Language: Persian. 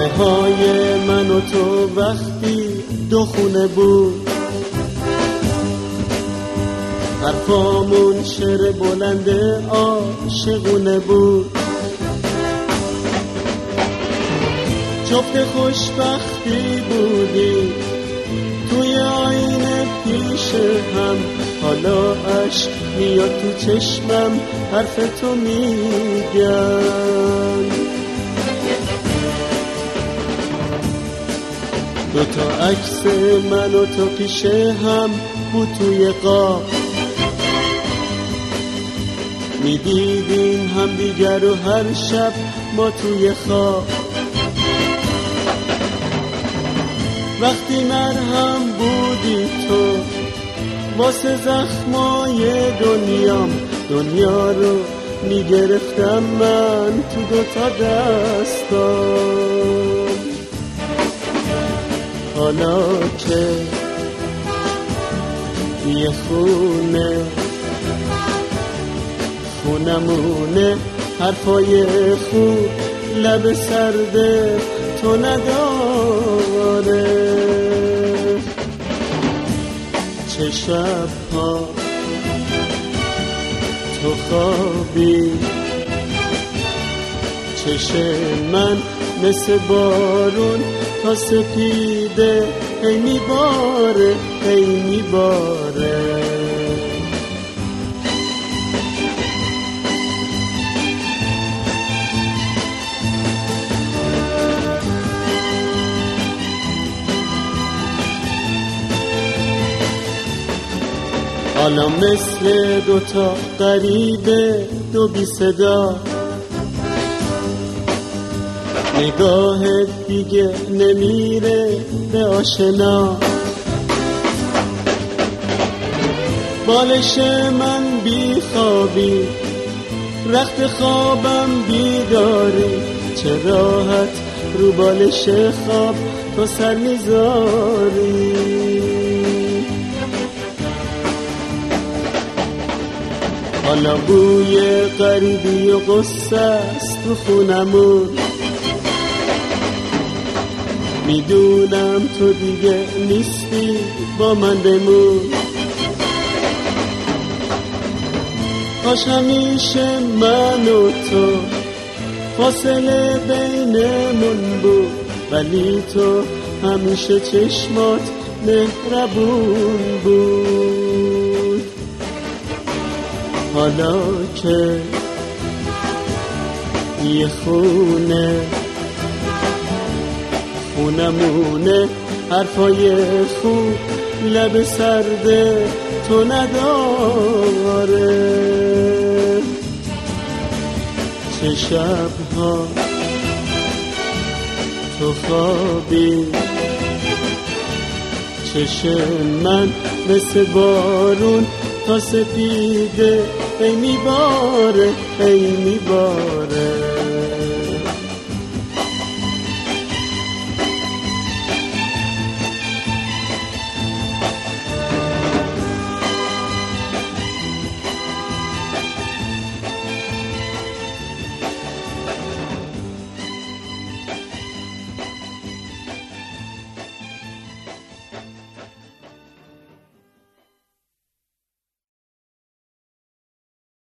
خونه های من و تو وقتی دو خونه بود، حرفامون شعر بلند عاشقونه بود. جفت خوشبختی بودی توی آینه پیش هم، حالا عشق میاد تو چشمم حرف تو میگم. دوتا عکس من و تو پیش هم بود توی قاب، میدیدیم هم دیگر و هر شب ما توی خواب. وقتی مرهم بودی تو واسه زخمای دنیام، دنیا رو میگرفتم من تو دوتا دستام. حالا که یه خونمونه، حرفای خوب لب سرده تو نداره. چه شب‌ها تو خوابی، چشم من مثل بارون تا سپیده هی میباره هی میباره. حالا مثل دوتا غریبه دو بی صدا، نگاهت دیگه نمیره به آشنا. بالش من بی خوابی، رخت خوابم بیداری، چه راحت رو بالش خواب تو سر میذاری. حالا بوی غریبی و قصه است تو خونمون، میدونم تو دیگه نیستی با من بمون. کاش همیشه من و تو فاصله بینمون بود، ولی تو همیشه چشمات مهربون بود. حالا که یه خونمونه، حرفای خوب لب سرده تو نداره. چه شب‌ها تو خوابی، چشم من مثل بارون تا سپیده هی میباره هی میباره.